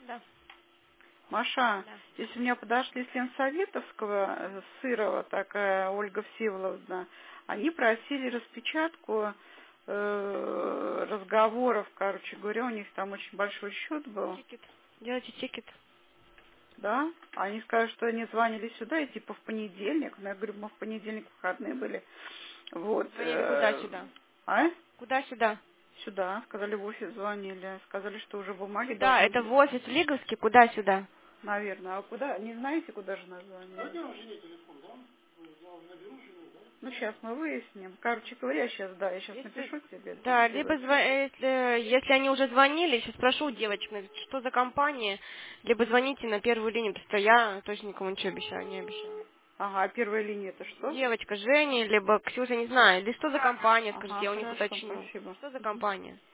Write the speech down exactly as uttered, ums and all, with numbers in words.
Да. Маша, Да. если у меня подошли с Ленсоветовского, э, Сырова, такая Ольга Всеволодовна, они просили распечатку э, разговоров, короче говоря, у них там очень большой счет был, Тикет. Делайте тикет. да? Они сказали, что они звонили сюда, и типа в понедельник, но я говорю, мы в понедельник выходные были, вот. Звонили куда э, сюда? А? Куда сюда? Сюда, сказали, в офис звонили, сказали, что уже бумаги Сюда. должны Это в быть, офис Лиговский. Куда сюда? наверное. А куда? Не знаете, куда же название? Ну, сейчас мы выясним. Короче говоря, сейчас, да, я сейчас Если... напишу тебе. Да, либо Девочки. зва- если, если они уже звонили, сейчас спрошу у девочек, ну, что за компания, либо звоните на первую линию, потому что я точно никому ничего обещаю, не обещаю. Ага, а первая линия это что? Девочка Женя, либо Ксюша, не знаю, или что за компания, скажите, Ага, я у них хорошо, уточню. спасибо. Что за Мгм. компания?